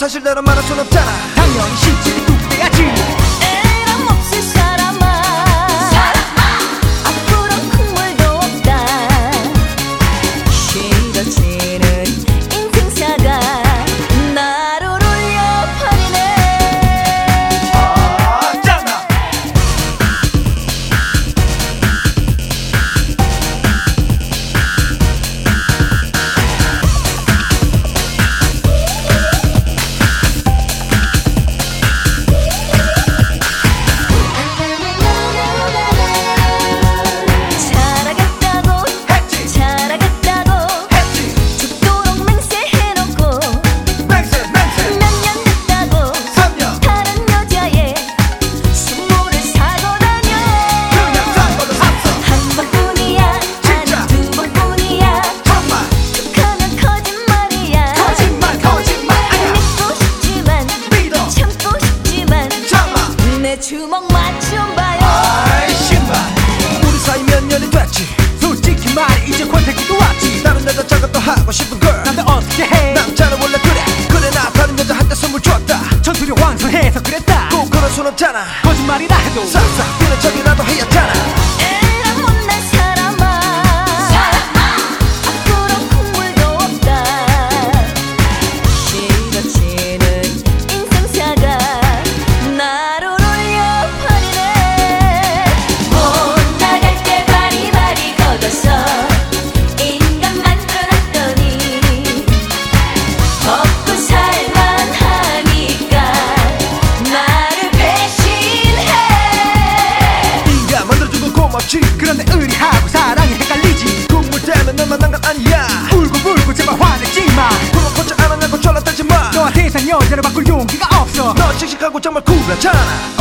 사실대로 말할 순 없잖아. 당연히 실질이 뚝대야지. 애랑 없을 사람아, 앞으로 국물도 없다. 싫어지는 인생사가 나를 울려 버리네. 짱나. 잘하겠다고 했지. 잘하겠다고 했지. 죽도록 맹세해놓고 맹세 맹세. 몇 년 됐다고 3년. 다른 여자의 숙모를 사고 다녀. 그냥 산 거도 샀어. 한 번뿐이야, 진짜. 아니 두 번뿐이야. 정말. 툭하면 거짓말이야. 거짓말 거짓말 아니야. 믿고 싶지만 믿어. 참고 싶지만 참아. 내 주먹 맛 좀 봐요. 아이 신발. 우리 사이 몇 년이 됐지. 솔직히 말해 이제 권태기도 왔지. 다른 여자 저것도 하고 싶은 걸. 난데 어떻게 해? 남자는 원래 그래. 그래 나 다른 여자한테 선물 줬다. 전투력 왕성해서 그랬다. 꼭 그럴 순 없잖아. 거짓말이라 해도 싹싹 비는 척이라도 해야잖아. 애랑 못난 사람아, 앞으로 국물도 없다. 싫어지는 인생사가 나를 울려 버리네. 못 나갈 때 바리바리 걷어서 인간 만들어놨더니 먹고 살만하니까 나를 배신해. 인간 만들어준 건 고맙지. 그런데 의리하고 사랑이 헷갈리지. 국물 때문에 넌 만난 건 아니야. 울고 제발 화내지 마. 그럼 고쳐 안 하냐고 졸라 떨지 마. 너와 세상 여자를 바꿀 용기가 없어. 너 씩씩하고 정말 쿨하잖아.